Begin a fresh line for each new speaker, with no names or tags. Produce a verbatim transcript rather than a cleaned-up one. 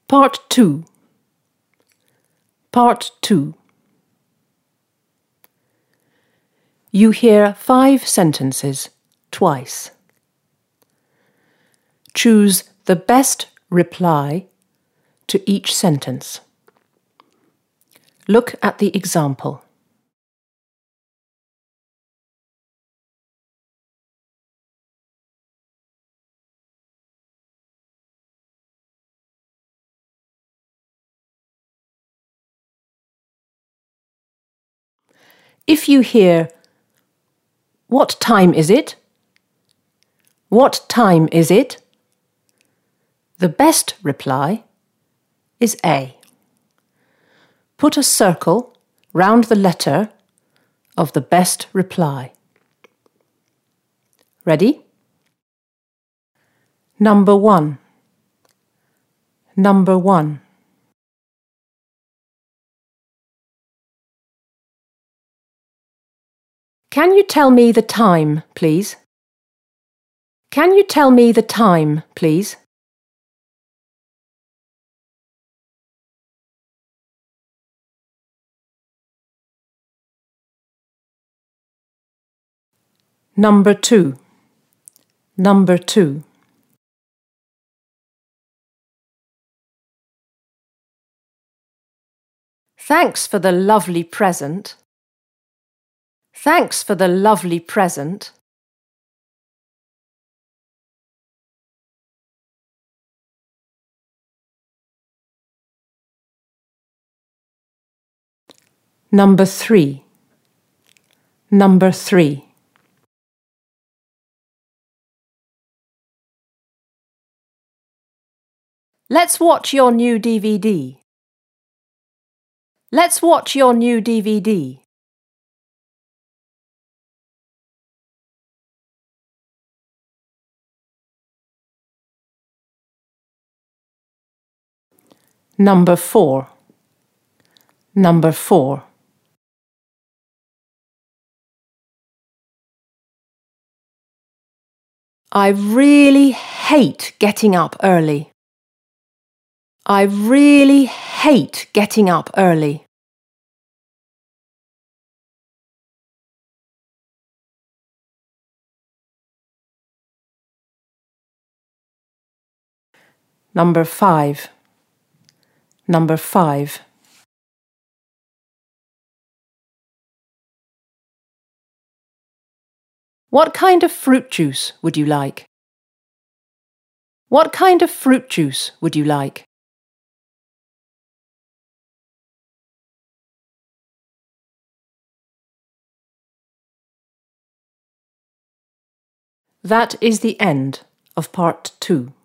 Part two. Part two. You hear five sentences twice. Choose the best reply to each sentence. Look at the example. If you hear, "What time is it?" "What time is it?" the best reply is A. Put a circle round the letter of the best reply. Ready? Number one. Number one. Can you tell me the time, please? Can you tell me the time, please? Number two. Number two. Thanks for the lovely present. Thanks for the lovely present. Number three. Number three. Let's watch your new D V D. Let's watch your new D V D. Number four. Number four. I really hate getting up early. I really hate getting up early. Number five. Number five. What kind of fruit juice would you like? What kind of fruit juice would you like? That is the end of part two.